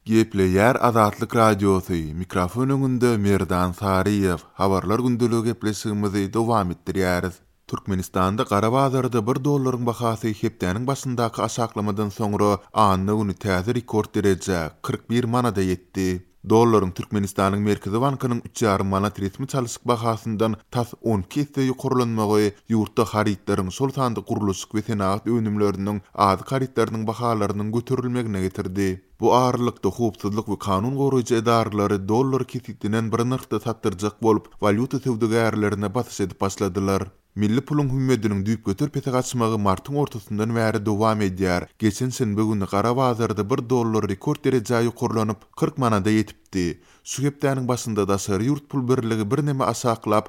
Gepleyer Azatlyk Radiosu mikrofon öňünde Merdan Sariýew habarlar gündüligi gepleşigimizi dowam etdirýäris. Türkmenistanda Garabazarda $1 bahasy hepdäniň başyndaky aşaklamadan soňra anny güni täze rekord derejä 41 manada ýetdi. Dollaryň Türkmenistanyň Merkezi Bankynyň 3,5 manat resmi çalyşyk bahasyndan tas 12 ýete ýokurlanmagy ýurtda haritlaryň şol sanda gurulşyk we senat önümleriniň az haritlarynyň bahalarynyň göterilmegine getirdi. Bu ağırlykda hukukçylyk we kanun goraýjy edarlary dollar kesitinden bir nyrkda satdyrjak bolup valyuta sowdagärlerine basy edip başladylar. Milli pulun hümmetiniň düýp götür petagaçmagy martyň ortasyndan bäri dowam edýär. Geçen senbe güni Garabazarda $1 rekord derejä ýokurlanyp 40 manada ýetipdi. Şu hepdäniň başynda da Sary ýurt pul birligi bir neme asaklap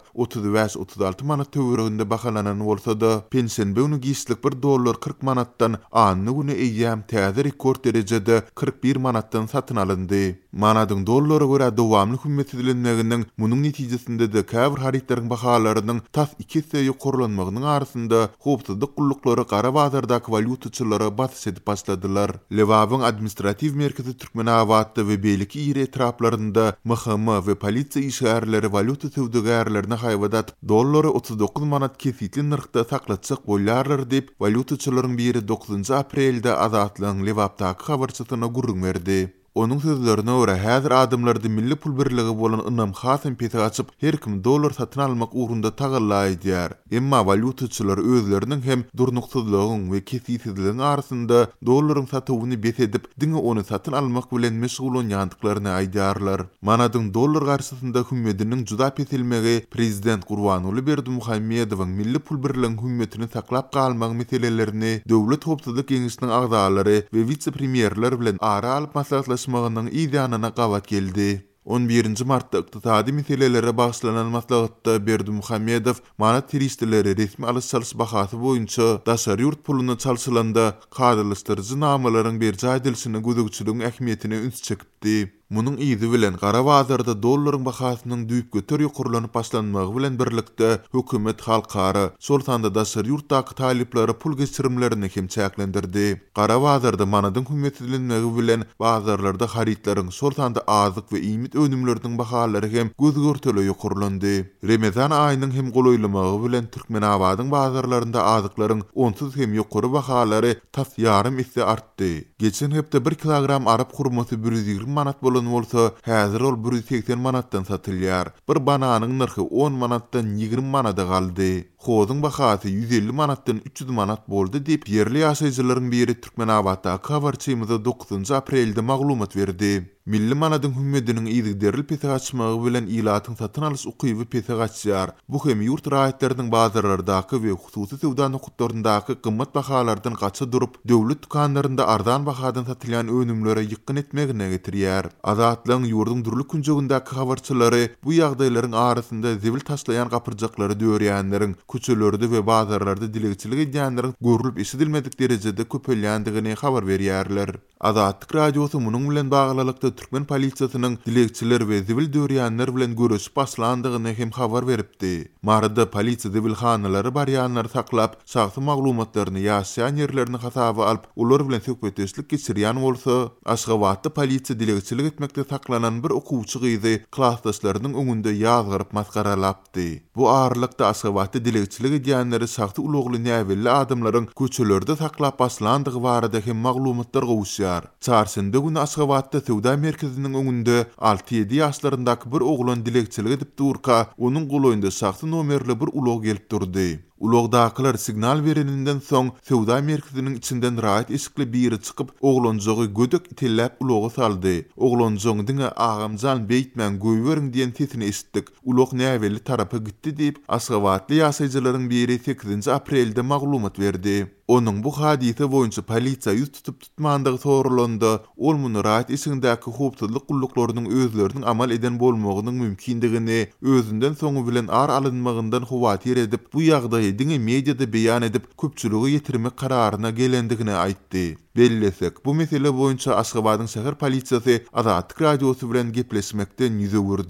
35-36 manat töwereginde bahalanan bolsa da pensiýa güni giýişlik $1 40 manatdan anny güni eýýäm täze rekord derejede 41 manatdan satyn alyndy. Manadyň dollara görä dowamly hümmet edilenmeginiň munyň netijesinde de käbir haritlaryň bahalarynyň tas 2 ýete ýokurlanmagynyň arasynda hukukçylyk gullukları Garabazardaky valyutaçylara basy edip başladylar. Lewabyň administrativ merkezi Türkmenawatda we beýleki ýeri etraplarynda MHM we polisiýa işgärleri valyuta sowdagärlerine haýwadat dollary 39 manat kesitli nyrkda saklatjak bolýarlar diýip valyutaçylaryň biri 9 aprelde Azatlygyň Lewapdaky habarçysyna gurrun berdi. Onun sözlerine göre häzir adamlarda milli pul birligi bolan ynam hasym peti açyp her kim dollar satyn almak uğrunda tagallaýdýar. Emma valyutaçylar özleriniň hem durnuksyzlygyň we kesitsizligiň arasynda dollaryň satywyny besedip diňe onu satyn almak bilen meşgul bolýandyklaryny aýdýarlar. Manadyň dollar garşysynda hümmetiniň juda petilmegi prezident Gurbanuly Berdimuhammedowyň milli pul birliginiň hümmetini saklap galmak meselelerini döwlet hukukçylyk geňişiniň agdalary we vice-premierler bilen ara alyp maslahatlaş magynyň ýa-da gawat geldi. 11 martda ykdysady meselelere bagşlanan maslahatda Berdimuhammedow manat tiristileri resmi alys-çalys bahasy boýunça daşary ýurt puluny çalşylanda kadrlaşdyrjy namalaryň berji edilişini gözegçiligiň ähmiýetine üns çekipdi. Munyň izi bilen Garabazarda dollaryň bahasynyň düýp götür ýokurlanyp başlanmagy bilen birlikde hökümet halkara şol sanda daşary ýurtdaky talyplary pul geçirimlerini hem çäklendirdi. Garabazarda manadyň hümmet edilenmegi bilen bazarlarda haritlaryň şol sanda azyk we iýmit önümleriniň bahalary hem gözgörteli ýokurlandy. Remezan aýynyň hem golaýlamagy bilen Türkmenawadyň bazarlarynda azyklaryň onsuz hem ýokary bahalary tas ýarym isse artdy. Geçen hepde 1 kilogram arap hurmaty 120 manat bolsa, häzir ol 180 manatdan satylýar. Bir bananyň narhy 10 manatdan 20 manada galdy. Hozyň bahasy 150 manatdan 300 manat boldy diýip ýerli ýaşaýjylaryň biri Türkmenawatdaky habarçymyza 9 aprelde maglumat berdi. Milli manadyň hümmetiniň ýygyderli petagaçmagy bilen ilatyň satyn alys ukyby petagaçýar. Bu hem ýurt raýatlarynyň bazarlardaky we hususy sowda nokatlaryndaky gymmat bahalardan gaça durup döwlet dukanlarynda ardan bahadan satylýan önümlere ýykyn etmegine getirýär. Azatlygyň ýurdun durly künjegindäki habarçylary bu ýagdaýlaryň arasynda zibil taşlayan gapyrjaklary döwürýänleriň köçelerde we bazarlarda dilegçilik edýänleriň görülüp eşidilmedik derejede köpelýändigini habar berýärler. Azatlyk radiosu munyň bilen baglylykda Türkmen polisiýasynyň dilegçiler we zibil döwürýänler bilen görüşip başlandygyny hem habar beripdi. Marada polisiýa zibil hanalary barýanlary saklap, şahsy maglumatlaryny ýaşaýan ýerlerini hasaba alyp, ular bilen söhbetdeşlik geçirýän bolsa, Aşgabatda polisiýa dilegçilik etmekde saklanan bir okuwçy gyzy klassdaşlarynyň öňünde ýazgyryp maskaralapdy. Bu ağırlykda Aşgabatda dilegçilik edýänleri şahsy ulugly näwelli adamlaryň köçelerde saklap başlandygy barada hem maglumatlar gowuşýar. Çarşynda güni Aşgabatda sowda merkeziniň öňünde 6-7 ýaşlaryndaky bir oglan dilegçilik edip durka, onuň golaýynda şahsy nomerli bir ulug gelip durdy. Ulugdakylar signal bereninden soň sowda merkeziniň içinden raýat eşikli biri çykyp oglanjagy gödek itellap ulugy saldy. Oglanjagyň diňe agamjan beýtmän göýberiň diýen sesini eşitdik. Ulug näwelli tarapy gitdi diýip Aşgabatly ýaşaýjylaryň biri 8 aprelde maglumat berdi. Onuň bu hadise boýunça polisiýa ýüz tutup tutmandygy sorulandy. Ol muny raýat eşigindäki hukukçylyk gulluklarynyň özleriniň amal eden bolmagynyň mümkindigini özünden soňu bilen ar alynmagyndan huwatir edip bu ýagdaýy diňe mediada beýan edip köpçüligi ýetirmek kararyna gelendigini aýtdy. Bellesek, bu mesele boýunça Aşgabatyň şäher polisiýasy Azatlyk radiosu bilen gepleşmekden ýüze gürdi.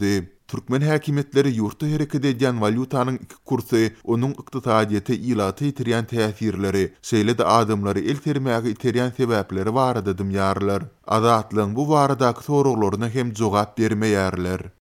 Türkmen häkimetleri ýurtda hereket edýän valyutanyň iki kursy, onuň ykdysadyýete ilaty ýitirýän täsirleri, şeýle-de adamlary el termäge iterýän sebäpleri barada dymýarlar. Azatlygyň bu baradaky soraklaryna hem jogap bermeýärler.